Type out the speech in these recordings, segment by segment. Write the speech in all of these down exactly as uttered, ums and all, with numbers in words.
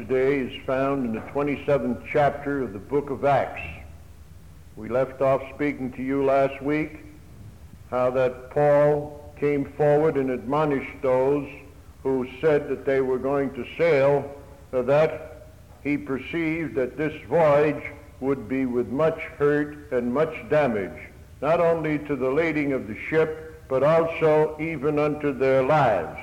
today is found in the twenty-seventh chapter of the book of Acts. We left off speaking to you last week how that Paul came forward and admonished those who said that they were going to sail, so that he perceived that this voyage would be with much hurt and much damage, not only to the lading of the ship, but also even unto their lives.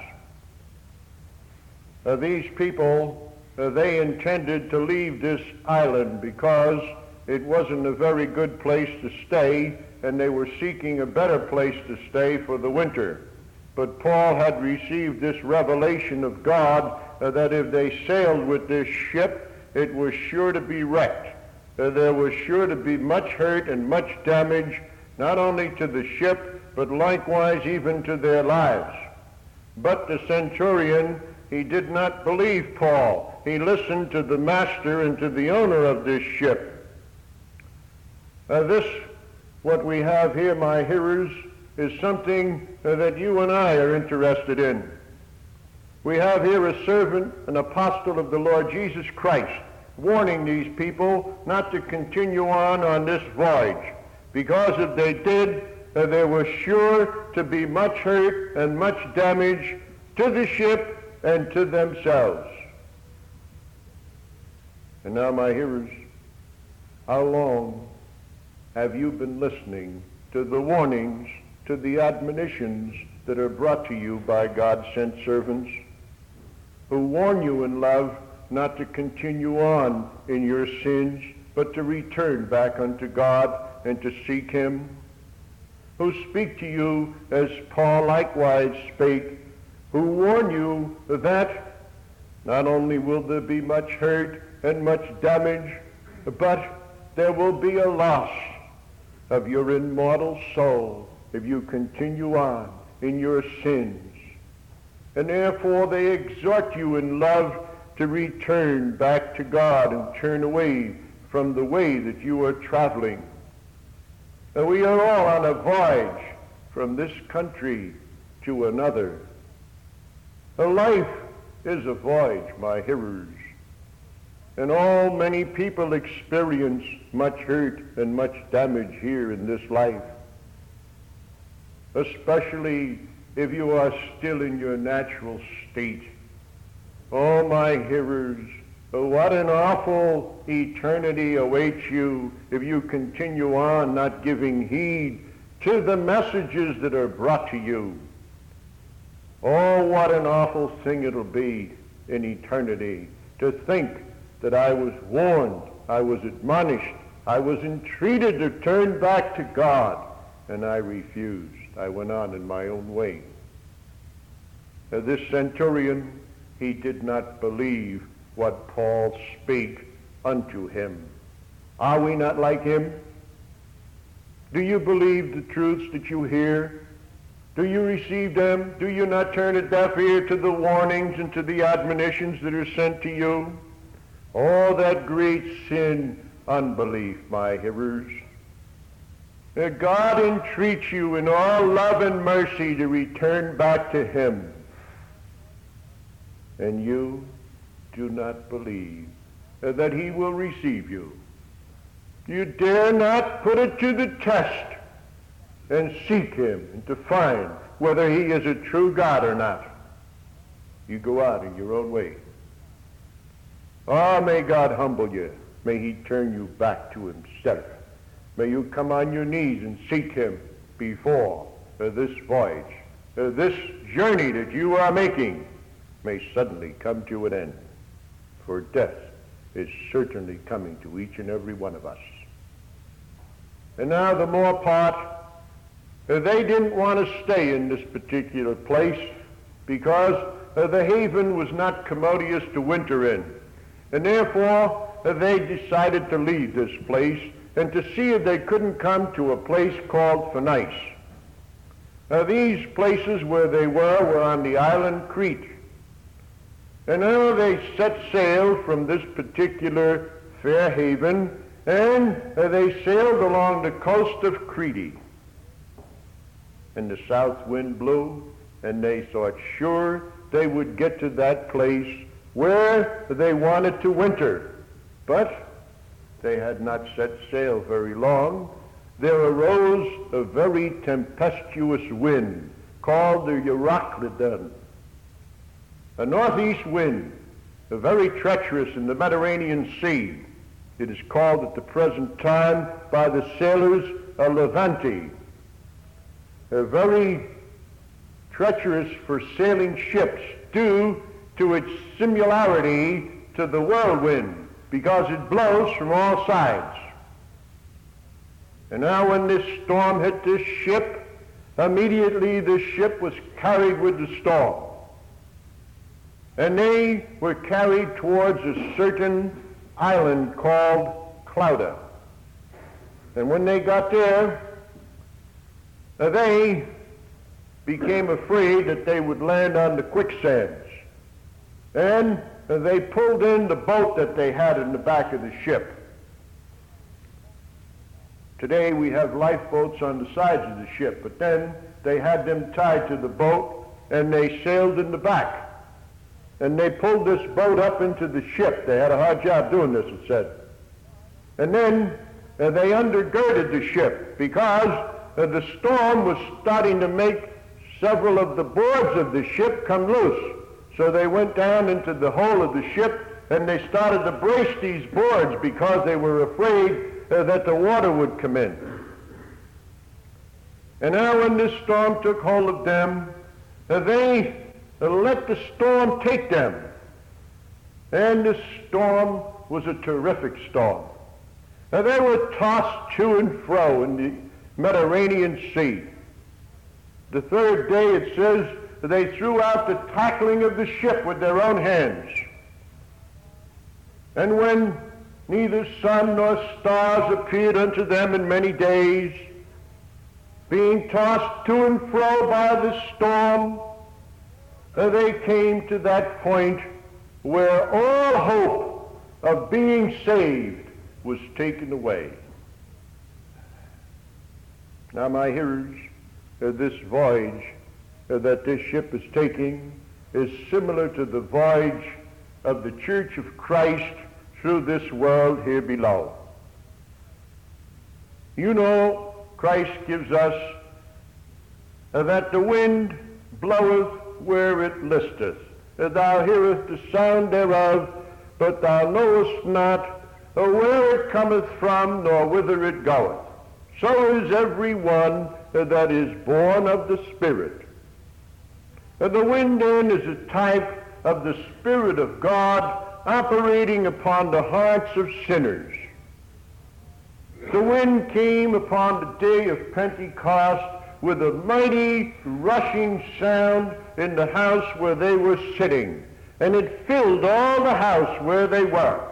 Uh, these people, uh, they intended to leave this island because it wasn't a very good place to stay, and they were seeking a better place to stay for the winter. But Paul had received this revelation of God uh, that if they sailed with this ship, it was sure to be wrecked. Uh, there was sure to be much hurt and much damage, not only to the ship, but likewise even to their lives. But the centurion, he did not believe Paul. He listened to the master and to the owner of this ship. Uh, this, what we have here, my hearers, is something uh, that you and I are interested in. We have here a servant, an apostle of the Lord Jesus Christ, warning these people not to continue on on this voyage, because if they did, uh, there was sure to be much hurt and much damage to the ship and to themselves. And now, my hearers, how long have you been listening to the warnings, to the admonitions that are brought to you by God-sent servants who warn you in love not to continue on in your sins, but to return back unto God and to seek him? Who speak to you as Paul likewise spake, who warn you that not only will there be much hurt and much damage, but there will be a loss of your immortal soul if you continue on in your sins. And therefore they exhort you in love to return back to God and turn away from the way that you are traveling. And we are all on a voyage from this country to another. A life is a voyage, my hearers, and all many people experience much hurt and much damage here in this life, especially if you are still in your natural state. Oh, my hearers, what an awful eternity awaits you if you continue on not giving heed to the messages that are brought to you. Oh, what an awful thing it'll be in eternity to think that I was warned, I was admonished, I was entreated to turn back to God, and I refused. I went on in my own way. Now, this centurion, he did not believe what Paul spake unto him. Are we not like him? Do you believe the truths that you hear? Do you receive them? Do you not turn a deaf ear to the warnings and to the admonitions that are sent to you? Oh, that great sin, unbelief, my hearers. That God entreats you in all love and mercy to return back to him. And you do not believe that he will receive you. You dare not put it to the test and seek him and to find whether he is a true God or not. You go out in your own way. Oh, may God humble you. May he turn you back to himself. May you come on your knees and seek him before uh, this voyage, uh, this journey that you are making may suddenly come to an end. For death is certainly coming to each and every one of us. And now the more part, uh, they didn't want to stay in this particular place because uh, the haven was not commodious to winter in. And therefore, uh, they decided to leave this place and to see if they couldn't come to a place called Phoenice. Uh, these places where they were were on the island Crete. And now they set sail from this particular fair haven, and uh, they sailed along the coast of Crete. And the south wind blew, and they thought sure they would get to that place where they wanted to winter. But they had not set sail very long. There arose a very tempestuous wind called the Euroclydon, a northeast wind, a very treacherous in the Mediterranean Sea. It is called at the present time by the sailors a Levante, a very treacherous for sailing ships due to its similarity to the whirlwind, because it blows from all sides. And now when this storm hit this ship, immediately this ship was carried with the storm. And they were carried towards a certain island called Clauda. And when they got there, they became afraid that they would land on the quicksands. And they pulled in the boat that they had in the back of the ship. Today we have lifeboats on the sides of the ship, but then they had them tied to the boat and they sailed in the back. And they pulled this boat up into the ship. They had a hard job doing this, it said. And then uh, they undergirded the ship because uh, the storm was starting to make several of the boards of the ship come loose. So they went down into the hull of the ship and they started to brace these boards because they were afraid uh, that the water would come in. And now when this storm took hold of them, uh, they uh, let the storm take them. And this storm was a terrific storm. Uh, they were tossed to and fro in the Mediterranean Sea. The third day it says they threw out the tackling of the ship with their own hands. And when neither sun nor stars appeared unto them in many days, being tossed to and fro by the storm, uh, they came to that point where all hope of being saved was taken away. Now, my hearers, uh, this voyage uh, that this ship is taking is similar to the voyage of the Church of Christ through this world here below. You know, Christ gives us uh, that the wind bloweth where it listeth. Uh, thou hearest the sound thereof, but thou knowest not uh, where it cometh from, nor whither it goeth. So is every one uh, that is born of the Spirit. Uh, the wind then is a type of the Spirit of God operating upon the hearts of sinners. The wind came upon the day of Pentecost with a mighty rushing sound in the house where they were sitting, and it filled all the house where they were.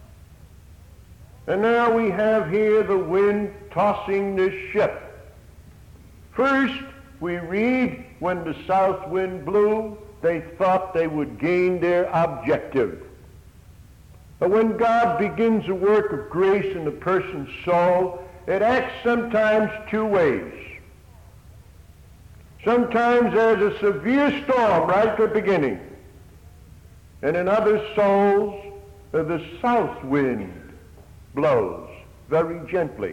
And now we have here the wind tossing this ship. First, we read, when the south wind blew, they thought they would gain their objective. But when God begins a work of grace in a person's soul, it acts sometimes two ways. Sometimes there's a severe storm right at the beginning. And in other souls, the south wind blows very gently.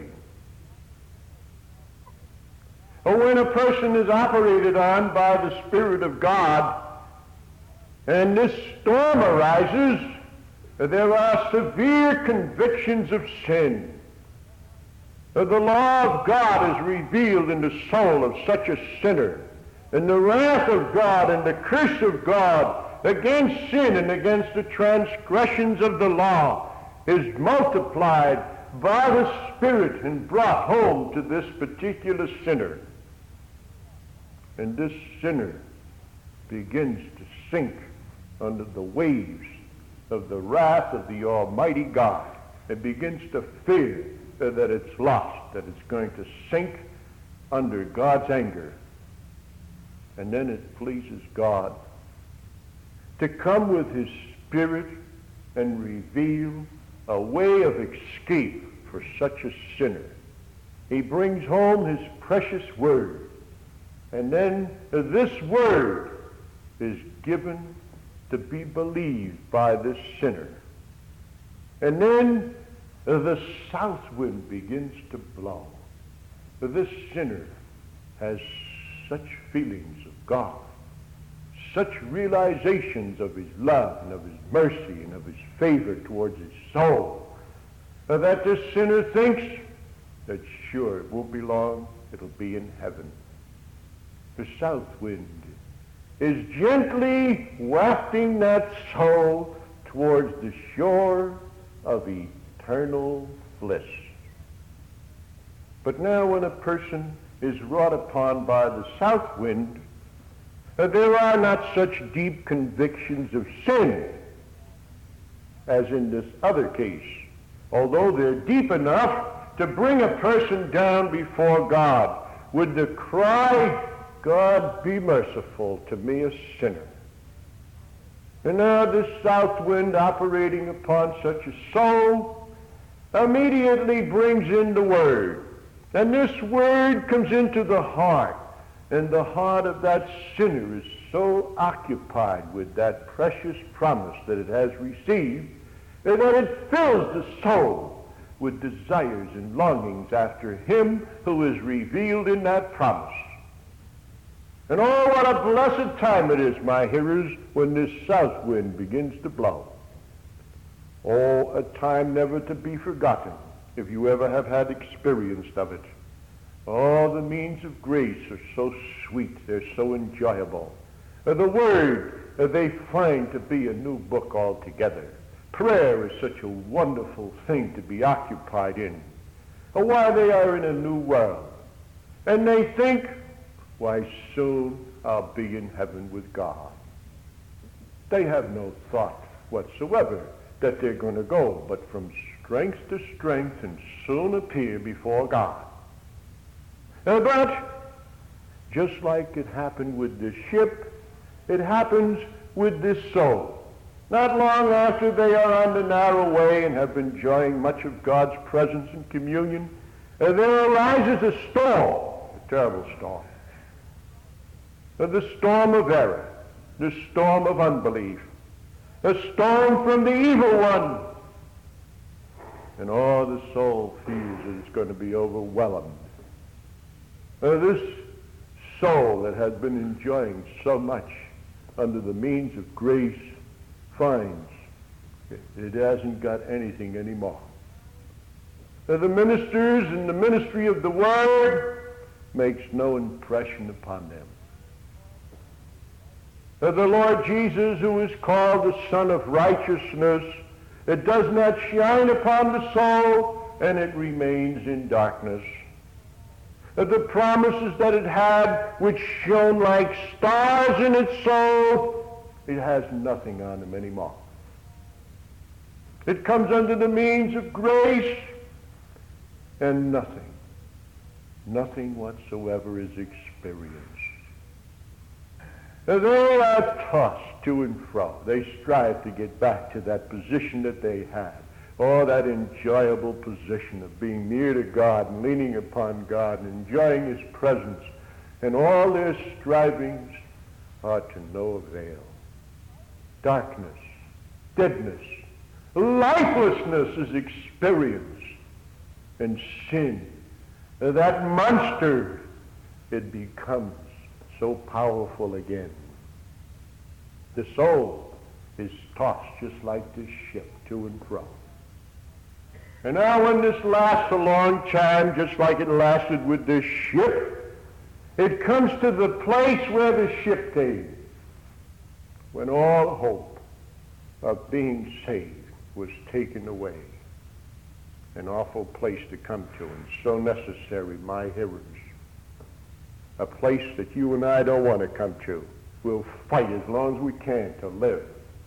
Or when a person is operated on by the Spirit of God, and this storm arises, there are severe convictions of sin. The law of God is revealed in the soul of such a sinner, and the wrath of God and the curse of God against sin and against the transgressions of the law is multiplied by the Spirit and brought home to this particular sinner. And this sinner begins to sink under the waves of the wrath of the Almighty God. It begins to fear that it's lost, that it's going to sink under God's anger. And then it pleases God to come with his Spirit and reveal a way of escape for such a sinner. He brings home his precious word, and then this word is given to be believed by this sinner. And then uh, the south wind begins to blow. This sinner has such feelings of God, such realizations of his love and of his mercy and of his favor towards his soul, uh, that this sinner thinks that sure it won't be long, it'll be in heaven. The south wind is gently wafting that soul towards the shore of eternal bliss. But now when a person is wrought upon by the south wind, uh, there are not such deep convictions of sin as in this other case, although they're deep enough to bring a person down before God with the cry, God, be merciful to me, a sinner. And now this south wind operating upon such a soul immediately brings in the word. And this word comes into the heart. And the heart of that sinner is so occupied with that precious promise that it has received that it fills the soul with desires and longings after him who is revealed in that promise. And oh, what a blessed time it is, my hearers, when this south wind begins to blow. Oh, a time never to be forgotten, if you ever have had experience of it. Oh, the means of grace are so sweet, they're so enjoyable. Uh, the Word uh, they find to be a new book altogether. Prayer is such a wonderful thing to be occupied in. Uh, why, they are in a new world. And they think, why, soon I'll be in heaven with God. They have no thought whatsoever that they're going to go, but from strength to strength and soon appear before God. Uh, but just like it happened with this ship, it happens with this soul. Not long after they are on the narrow way and have been enjoying much of God's presence and communion, uh, there arises a storm, a terrible storm. Uh, the storm of error, the storm of unbelief, a storm from the evil one. And all the soul feels that it's going to be overwhelmed. Uh, this soul that has been enjoying so much under the means of grace finds it, it hasn't got anything anymore. Uh, the ministers and the ministry of the Word makes no impression upon them. Uh, the Lord Jesus, who is called the Son of Righteousness, it does not shine upon the soul, and it remains in darkness. Uh, the promises that it had, which shone like stars in its soul, it has nothing on them anymore. It comes under the means of grace, and nothing, nothing whatsoever is experienced. Uh, they are tossed to and fro. They strive to get back to that position that they had. Oh, that enjoyable position of being near to God and leaning upon God and enjoying his presence. And all their strivings are to no avail. Darkness, deadness, lifelessness is experienced. And sin, that monster, it becomes so powerful again. The soul is tossed just like this ship to and fro. And now when this lasts a long time, just like it lasted with this ship, it comes to the place where the ship came, when all hope of being saved was taken away. An awful place to come to, and so necessary, my hearers. A place that you and I don't want to come to. We'll fight as long as we can to live.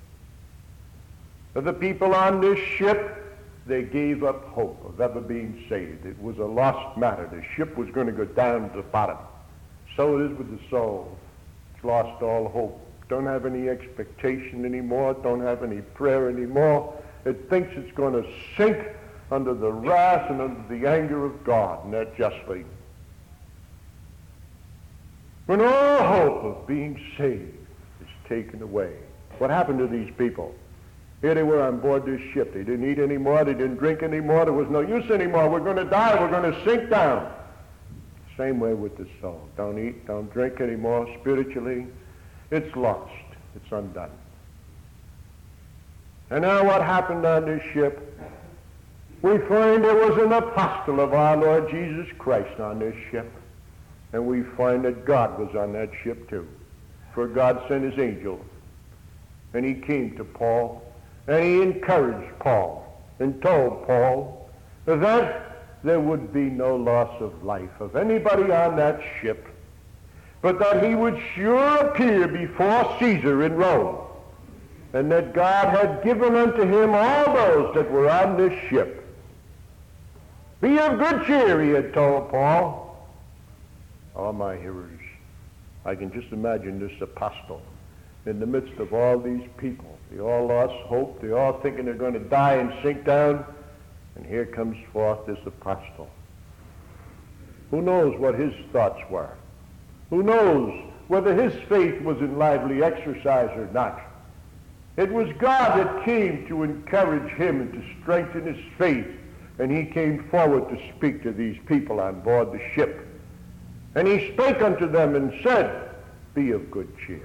The people on this ship, they gave up hope of ever being saved. It was a lost matter. The ship was going to go down to the bottom. So it is with the soul. It's lost all hope. Don't have any expectation anymore. Don't have any prayer anymore. It thinks it's going to sink under the wrath and under the anger of God, and that justly. When all hope of being saved is taken away, What happened to these people? Here they were on board this ship. They didn't eat anymore. They didn't drink anymore. There was no use anymore. We're going to die. We're going to sink down. Same way with the soul. Don't eat, don't drink anymore spiritually. It's lost. It's undone. And now what happened on this ship? We find there was an apostle of our Lord Jesus Christ on this ship. And we find that God was on that ship too. For God sent his angel. And he came to Paul. And he encouraged Paul and told Paul that there would be no loss of life of anybody on that ship, but that he would sure appear before Caesar in Rome, and that God had given unto him all those that were on this ship. Be of good cheer, he had told Paul. Oh, my hearers, I can just imagine this apostle in the midst of all these people. They all lost hope. They all thinking they're going to die and sink down. And here comes forth this apostle. Who knows what his thoughts were? Who knows whether his faith was in lively exercise or not? It was God that came to encourage him and to strengthen his faith. And he came forward to speak to these people on board the ship. And he spake unto them and said, be of good cheer.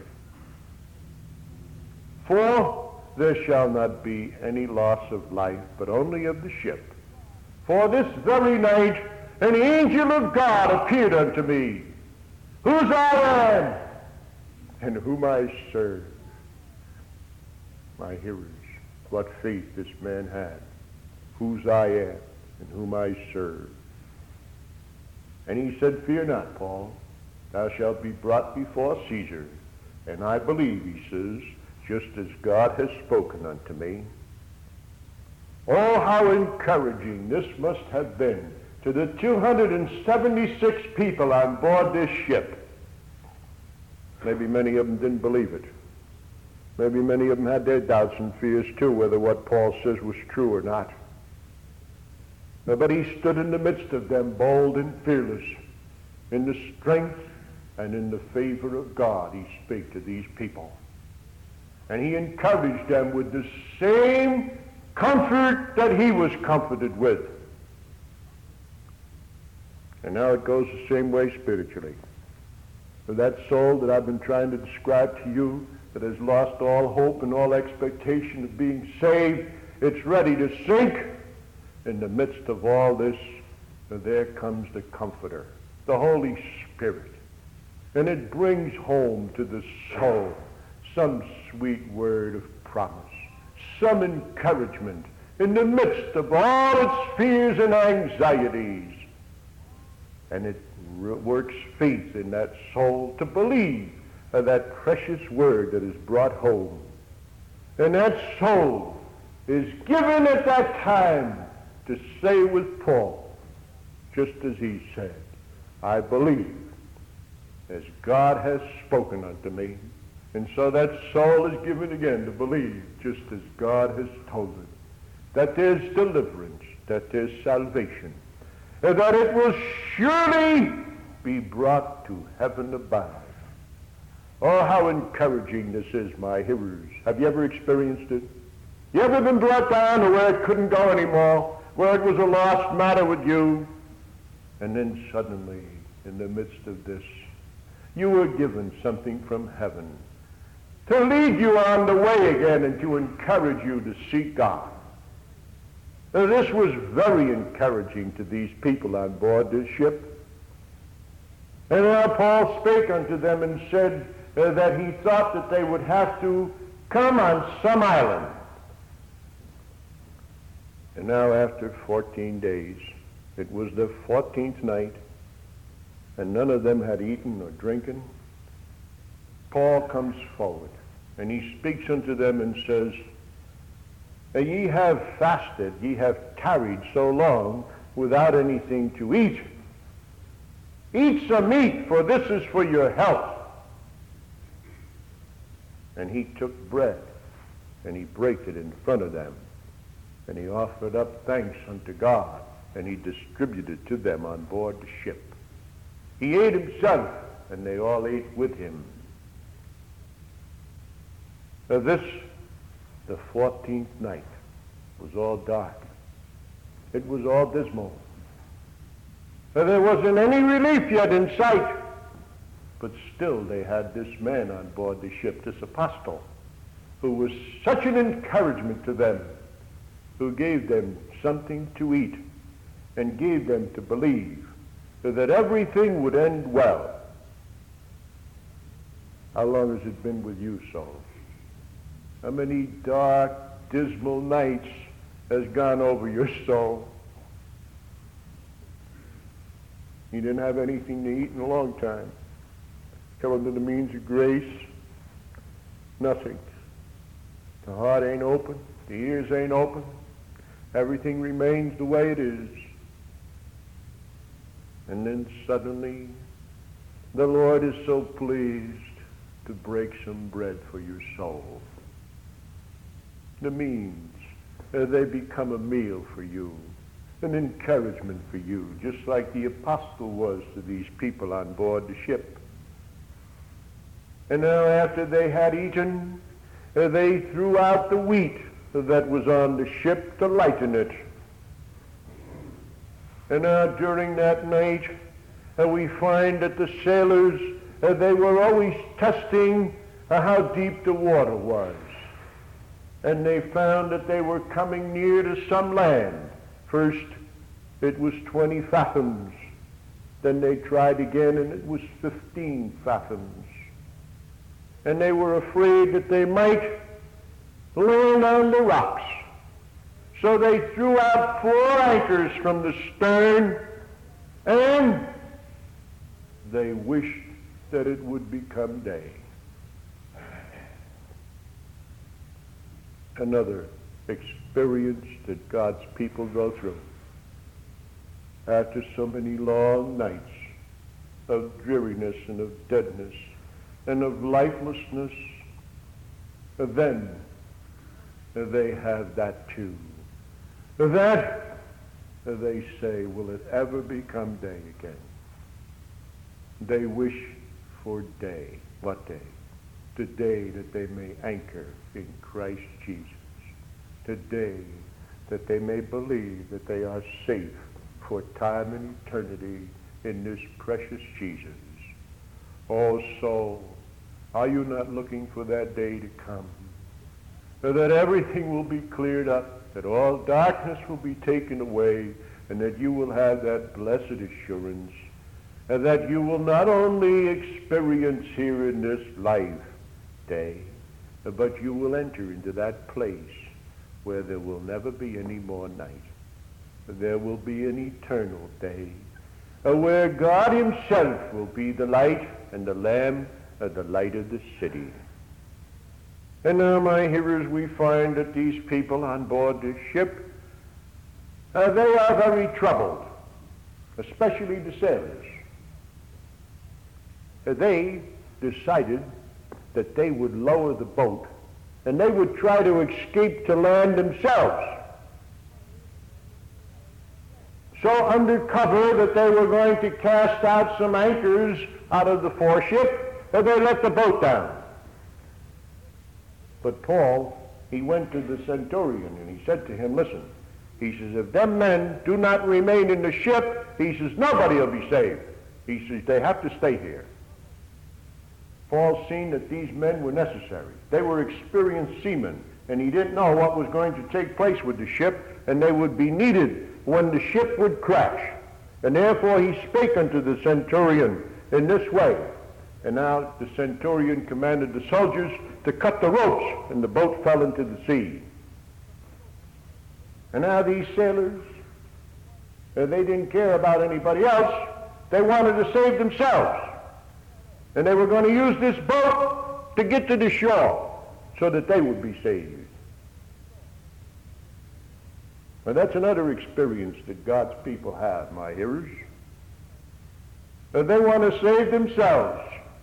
For there shall not be any loss of life, but only of the ship. For this very night an angel of God appeared unto me, whose I am, and whom I serve. My hearers, what faith this man had, whose I am, and whom I serve. And he said, fear not, Paul, thou shalt be brought before Caesar. And I believe, he says, just as God has spoken unto me. Oh, how encouraging this must have been to the two hundred seventy-six people on board this ship. Maybe many of them didn't believe it. Maybe many of them had their doubts and fears too, whether what Paul says was true or not. But he stood in the midst of them, bold and fearless, in the strength and in the favor of God. He spake to these people. And he encouraged them with the same comfort that he was comforted with. And now it goes the same way spiritually. For that soul that I've been trying to describe to you, that has lost all hope and all expectation of being saved, it's ready to sink. In the midst of all this, there comes the Comforter, the Holy Spirit. And it brings home to the soul some sweet word of promise, some encouragement in the midst of all its fears and anxieties. And it works faith in that soul to believe that precious word that is brought home. And that soul is given at that time to say with Paul, just as he said, I believe as God has spoken unto me. And so that soul is given again to believe, just as God has told it, that there's deliverance, that there's salvation, and that it will surely be brought to heaven above. Oh, how encouraging this is, my hearers. Have you ever experienced it? You ever been brought down to where it couldn't go anymore, where it was a lost matter with you? And then suddenly, in the midst of this, you were given something from heaven to lead you on the way again and to encourage you to seek God. Now, this was very encouraging to these people on board this ship. And now Paul spake unto them and said uh, that he thought that they would have to come on some island. And now after fourteen days, it was the fourteenth night, and none of them had eaten or drinking, Paul comes forward, and he speaks unto them and says, ye have fasted, ye have tarried so long without anything to eat. Eat some meat, for this is for your health. And he took bread, and he brake it in front of them, and he offered up thanks unto God, and he distributed to them on board the ship. He ate himself, and they all ate with him. Uh, this, the fourteenth night, was all dark. It was all dismal. Uh, there wasn't any relief yet in sight. But still they had this man on board the ship, this apostle, who was such an encouragement to them, who gave them something to eat and gave them to believe that everything would end well. How long has it been with you, soul? How many dark, dismal nights has gone over your soul? You didn't have anything to eat in a long time. Come under the means of grace, nothing. The heart ain't open, the ears ain't open. Everything remains the way it is. And then suddenly, the Lord is so pleased to break some bread for your soul. The means, uh, they become a meal for you, an encouragement for you, just like the apostle was to these people on board the ship. And now after they had eaten, uh, they threw out the wheat that was on the ship to lighten it. And now during that night, uh, we find that the sailors, uh, they were always testing uh, how deep the water was. And they found that they were coming near to some land. First, it was twenty fathoms. Then they tried again, and it was fifteen fathoms. And they were afraid that they might land on the rocks. So they threw out four anchors from the stern, and they wished that it would become day. Another experience that God's people go through after so many long nights of dreariness and of deadness and of lifelessness. Then they have that too. That, they say, will it ever become day again? They wish for day. What day? The day that they may anchor in Christ Jesus. The day that they may believe that they are safe for time and eternity in this precious Jesus. Oh soul, are you not looking for that day to come? So that everything will be cleared up, that all darkness will be taken away, and that you will have that blessed assurance, and that you will not only experience here in this life day, but you will enter into that place where there will never be any more night. There will be an eternal day, where God himself will be the light, and the Lamb uh, the light of the city. And now, my hearers, we find that these people on board this ship, uh, they are very troubled, especially the sailors. Uh, they decided that they would lower the boat and they would try to escape to land themselves. So under cover that they were going to cast out some anchors out of the foreship, and they let the boat down. But Paul, he went to the centurion and he said to him, listen, he says, if them men do not remain in the ship, he says, nobody will be saved. He says, they have to stay here. Paul seen that these men were necessary. They were experienced seamen, and he didn't know what was going to take place with the ship, and they would be needed when the ship would crash. And therefore he spake unto the centurion in this way. And now the centurion commanded the soldiers to cut the ropes, and the boat fell into the sea. And now these sailors, uh, they didn't care about anybody else. They wanted to save themselves. And they were going to use this boat to get to the shore so that they would be saved. Now that's another experience that God's people have, my hearers. Uh, they want to save themselves.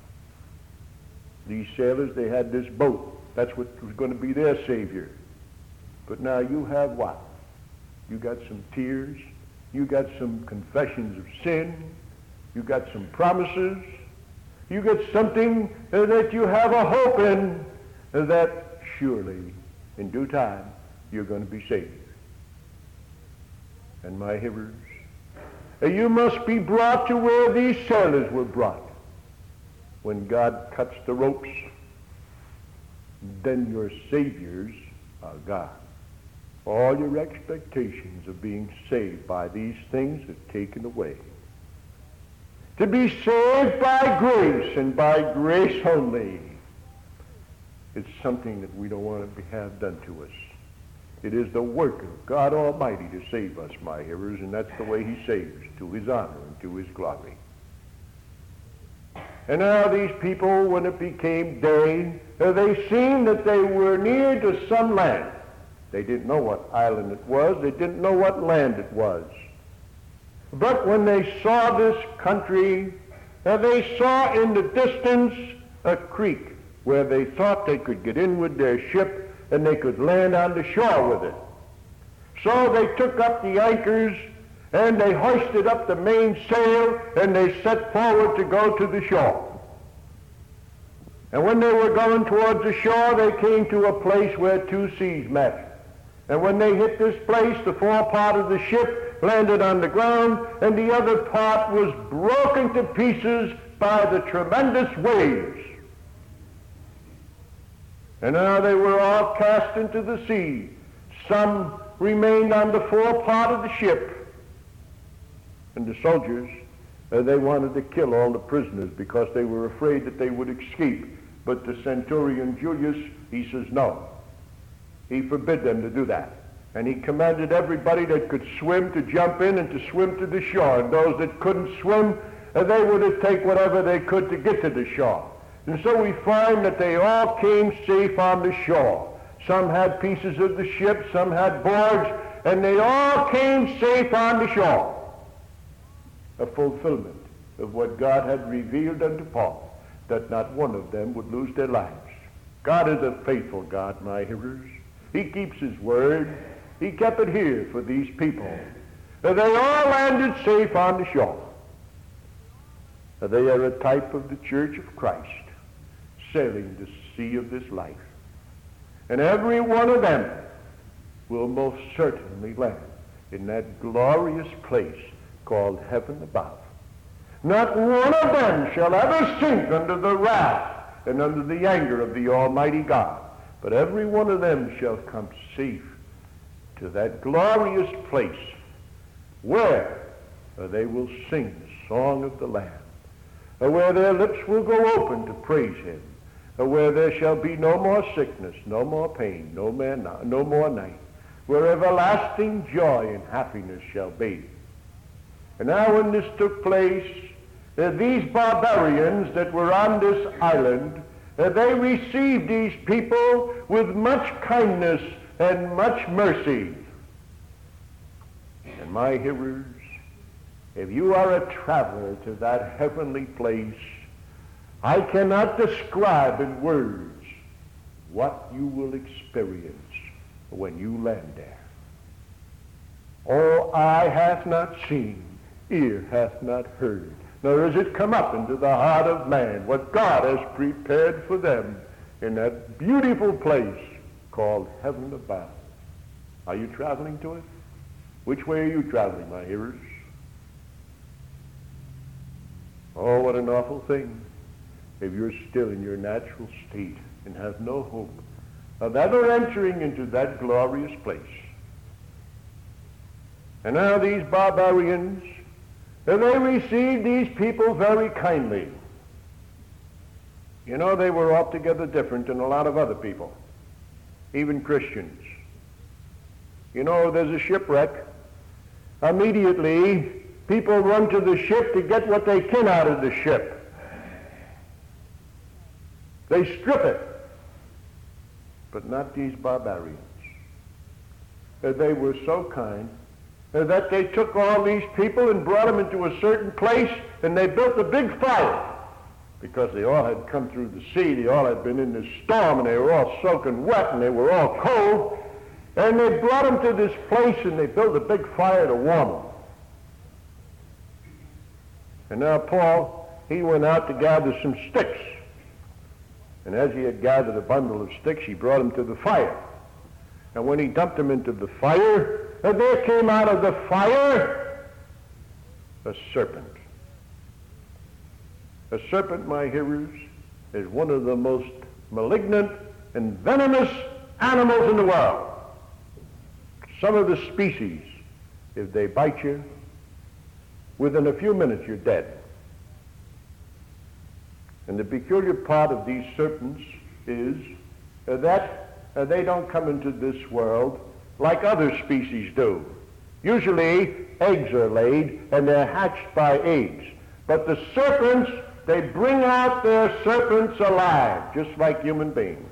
These sailors, they had this boat. That's what was going to be their savior. But now you have what? You got some tears. You got some confessions of sin. You got some promises. You got something uh, that you have a hope in uh, that surely, in due time, you're going to be saved. And my hearers, you must be brought to where these sailors were brought. When God cuts the ropes, then your saviors are gone. All your expectations of being saved by these things are taken away. To be saved by grace and by grace only, it's something that we don't want to have done to us. It is the work of God Almighty to save us, my hearers, and that's the way he saves, to his honor and to his glory. And now these people, when it became day, they seen that they were near to some land. They didn't know what island it was. They didn't know what land it was. But when they saw this country, uh, they saw in the distance a creek where they thought they could get in with their ship and they could land on the shore with it. So they took up the anchors and they hoisted up the mainsail and they set forward to go to the shore. And when they were going towards the shore, they came to a place where two seas met. And when they hit this place, the fore part of the ship landed on the ground, and the other part was broken to pieces by the tremendous waves. And now they were all cast into the sea. Some remained on the fore part of the ship. And the soldiers, uh, they wanted to kill all the prisoners because they were afraid that they would escape. But the centurion Julius, he says no. He forbid them to do that. And he commanded everybody that could swim to jump in and to swim to the shore. And those that couldn't swim, uh, they were to take whatever they could to get to the shore. And so we find that they all came safe on the shore. Some had pieces of the ship, some had boards, and they all came safe on the shore. A fulfillment of what God had revealed unto Paul, that not one of them would lose their lives. God is a faithful God, my hearers. He keeps his word. He kept it here for these people. They all landed safe on the shore. They are a type of the church of Christ, sailing the sea of this life. And every one of them will most certainly land in that glorious place called heaven above. Not one of them shall ever sink under the wrath and under the anger of the Almighty God, but every one of them shall come safe to that glorious place where they will sing the song of the Lamb, where their lips will go open to praise him, where there shall be no more sickness, no more pain, no, man, no more night, where everlasting joy and happiness shall be. And now when this took place, uh, these barbarians that were on this island, uh, they received these people with much kindness and much mercy. And my hearers, if you are a traveler to that heavenly place, I cannot describe in words what you will experience when you land there. Oh, eye hath not seen, ear hath not heard, nor has it come up into the heart of man what God has prepared for them in that beautiful place called heaven above. Are you traveling to it? Which way are you traveling, my hearers? Oh, what an awful thing if you're still in your natural state and have no hope of ever entering into that glorious place. And now these barbarians, they received these people very kindly. You know, they were altogether different than a lot of other people, even Christians. You know, there's a shipwreck. Immediately, people run to the ship to get what they can out of the ship. They strip it. But not these barbarians. Uh, they were so kind uh, that they took all these people and brought them into a certain place, and they built a big fire. Because they all had come through the sea, they all had been in this storm, and they were all soaking wet, and they were all cold. And they brought them to this place, and they built a big fire to warm them. And now Paul, he went out to gather some sticks. And as he had gathered a bundle of sticks, he brought him to the fire. And when he dumped him into the fire, and there came out of the fire a serpent. A serpent, my hearers, is one of the most malignant and venomous animals in the world. Some of the species, if they bite you, within a few minutes you're dead. And the peculiar part of these serpents is uh, that uh, they don't come into this world like other species do. Usually eggs are laid and they're hatched by eggs. But the serpents, they bring out their serpents alive, just like human beings.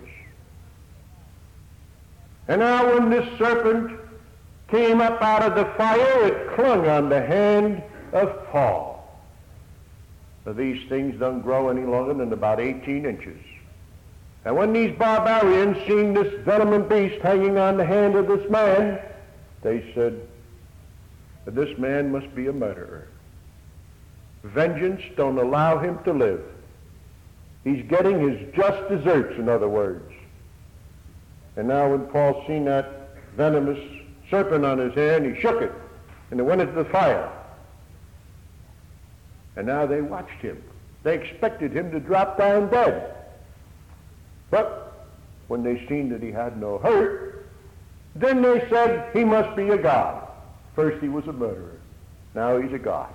And now when this serpent came up out of the fire, it clung on the hand of Paul. Now, these things don't grow any longer than about eighteen inches. And when these barbarians seen this venomous beast hanging on the hand of this man, they said, this man must be a murderer. Vengeance don't allow him to live. He's getting his just deserts, in other words. And now when Paul seen that venomous serpent on his hand, he shook it, and it went into the fire. And now they watched him. They expected him to drop down dead. But when they seen that he had no hurt, then they said he must be a god. First he was a murderer. Now he's a god.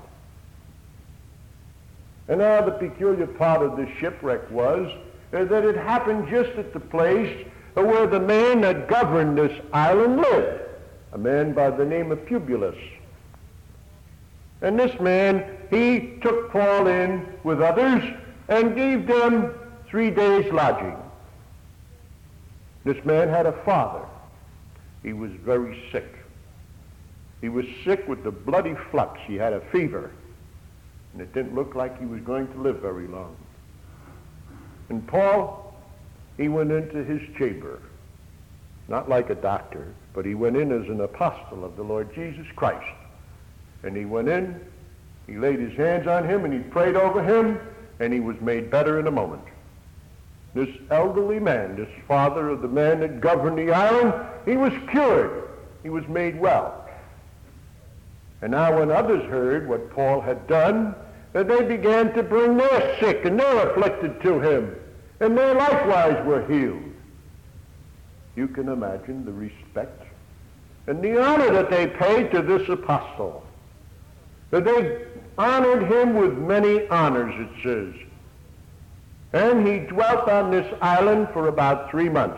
And now the peculiar part of this shipwreck was uh, that it happened just at the place uh, where the man that governed this island lived, a man by the name of Publius. And this man, he took Paul in with others and gave them three days' lodging. This man had a father. He was very sick. He was sick with the bloody flux. He had a fever. And it didn't look like he was going to live very long. And Paul, he went into his chamber. Not like a doctor, but he went in as an apostle of the Lord Jesus Christ. And he went in, he laid his hands on him, and he prayed over him, and he was made better in a moment. This elderly man, this father of the man that governed the island, he was cured. He was made well. And now when others heard what Paul had done, that they began to bring their sick and their afflicted to him, and they likewise were healed. You can imagine the respect and the honor that they paid to this apostle. That they honored him with many honors, it says. And he dwelt on this island for about three months.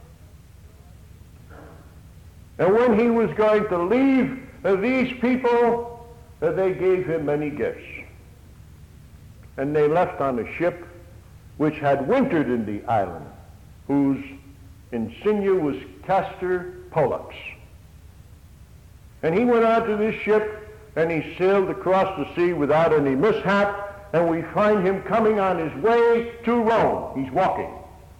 And when he was going to leave, uh, these people, uh, they gave him many gifts. And they left on a ship which had wintered in the island, whose insignia was Castor Pollux. And he went out to this ship, and he sailed across the sea without any mishap, and we find him coming on his way to Rome. He's walking.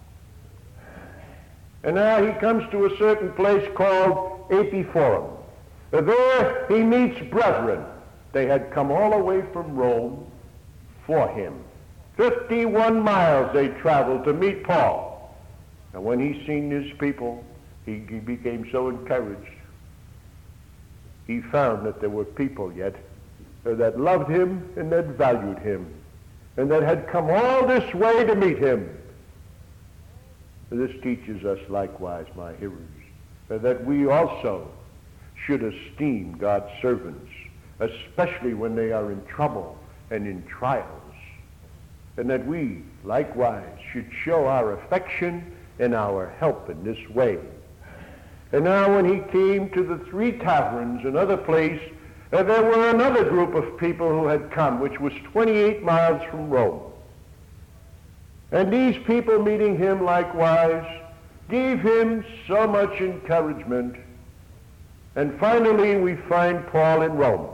And now he comes to a certain place called Epiphorum. There he meets brethren. They had come all the way from Rome for him. Fifty-one miles they traveled to meet Paul. And when he seen his people, he, he became so encouraged. He found that there were people yet that loved him and that valued him and that had come all this way to meet him. This teaches us likewise, my hearers, that we also should esteem God's servants, especially when they are in trouble and in trials, and that we likewise should show our affection and our help in this way. And now when he came to the Three Taverns, another place, uh, there were another group of people who had come, which was twenty-eight miles from Rome. And these people meeting him likewise gave him so much encouragement. And finally we find Paul in Rome.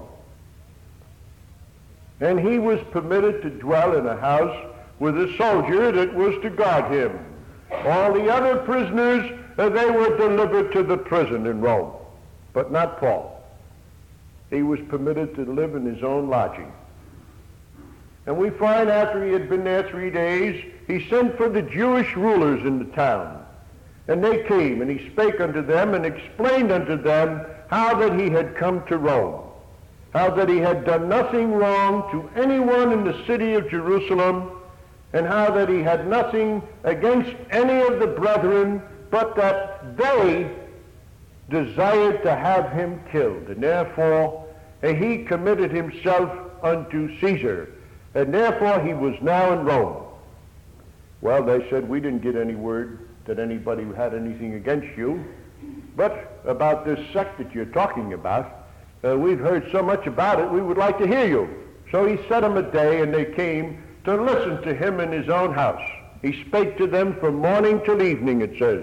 And he was permitted to dwell in a house with a soldier that was to guard him. All the other prisoners, uh, they were delivered to the prison in Rome, but not Paul. He was permitted to live in his own lodging. And we find after he had been there three days, he sent for the Jewish rulers in the town. And they came, and he spake unto them, and explained unto them how that he had come to Rome, how that he had done nothing wrong to anyone in the city of Jerusalem, and how that he had nothing against any of the brethren, but that they desired to have him killed. And therefore he committed himself unto Caesar, and therefore he was now in Rome. Well, they said, we didn't get any word that anybody had anything against you, but about this sect that you're talking about, uh, we've heard so much about it, we would like to hear you. So he set them a day, and they came to listen to him in his own house. He spake to them from morning till evening, it says.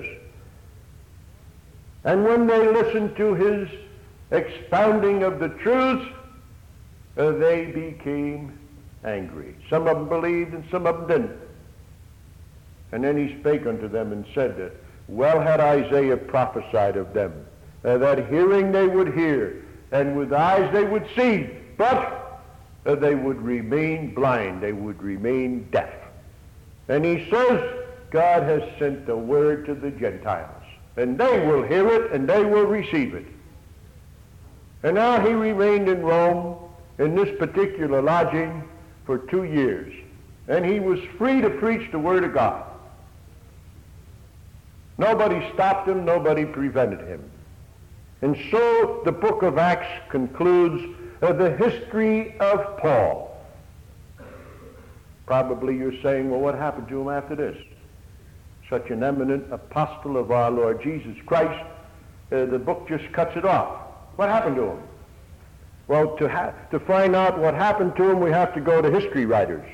And when they listened to his expounding of the truth, uh, they became angry. Some of them believed and some of them didn't. And then he spake unto them and said that, well had Isaiah prophesied of them, uh, that hearing they would hear, and with eyes they would see, but uh, they would remain blind, they would remain deaf. And he says, God has sent the word to the Gentiles, and they will hear it, and they will receive it. And now he remained in Rome, in this particular lodging, for two years. And he was free to preach the word of God. Nobody stopped him, nobody prevented him. And so the book of Acts concludes uh, the history of Paul. Probably you're saying, well, what happened to him after this? Such an eminent apostle of our Lord Jesus Christ, uh, the book just cuts it off. What happened to him? Well, to, ha- to find out what happened to him, we have to go to history writers.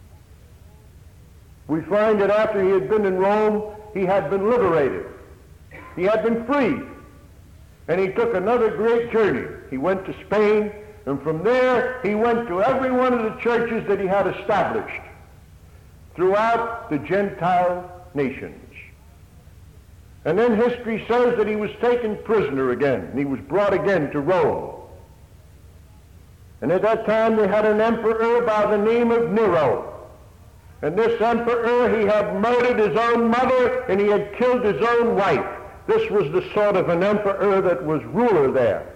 We find that after he had been in Rome, he had been liberated. He had been freed. And he took another great journey. He went to Spain, and from there he went to every one of the churches that he had established throughout the Gentile nations. And then history says that he was taken prisoner again, and he was brought again to Rome. And at that time they had an emperor by the name of Nero. And this emperor, he had murdered his own mother, and he had killed his own wife. This was the sort of an emperor that was ruler there.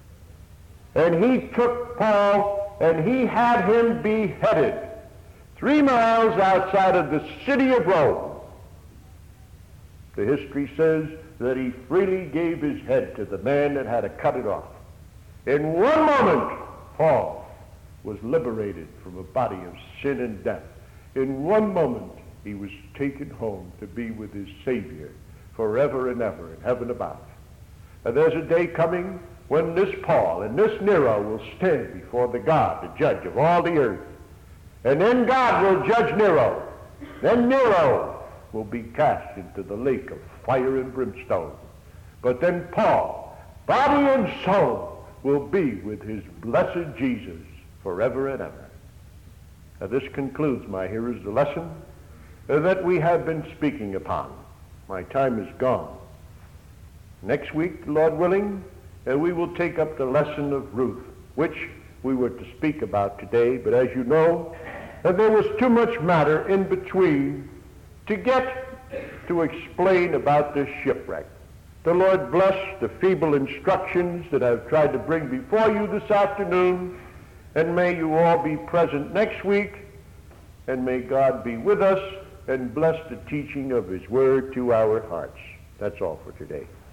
And he took Paul, and he had him beheaded three miles outside of the city of Rome. The history says that he freely gave his head to the man that had to cut it off. In one moment, Paul was liberated from a body of sin and death. In one moment, he was taken home to be with his Savior forever and ever in heaven above. And there's a day coming when this Paul and this Nero will stand before the God, the judge of all the earth. And then God will judge Nero. Then Nero will be cast into the lake of fire and brimstone. But then Paul, body and soul, will be with his blessed Jesus forever and ever. Now, this concludes, my hearers, the lesson uh, that we have been speaking upon. My time is gone. Next week, Lord willing, uh, we will take up the lesson of Ruth, which we were to speak about today. But as you know, uh, there was too much matter in between to get to explain about this shipwreck. The Lord bless the feeble instructions that I've tried to bring before you this afternoon. And may you all be present next week, and may God be with us and bless the teaching of his word to our hearts. That's all for today.